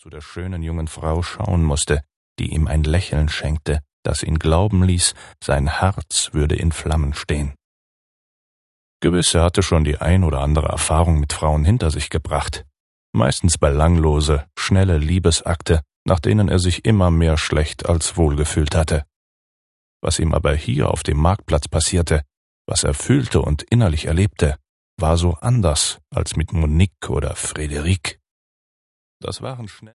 zu der schönen jungen Frau schauen musste, die ihm ein Lächeln schenkte, das ihn glauben ließ, sein Herz würde in Flammen stehen. Gewiss, er hatte schon die ein oder andere Erfahrung mit Frauen hinter sich gebracht, meistens belanglose, schnelle Liebesakte, nach denen er sich immer mehr schlecht als wohl gefühlt hatte. Was ihm aber hier auf dem Marktplatz passierte, was er fühlte und innerlich erlebte, war so anders als mit Monique oder Frédéric. Das waren schnell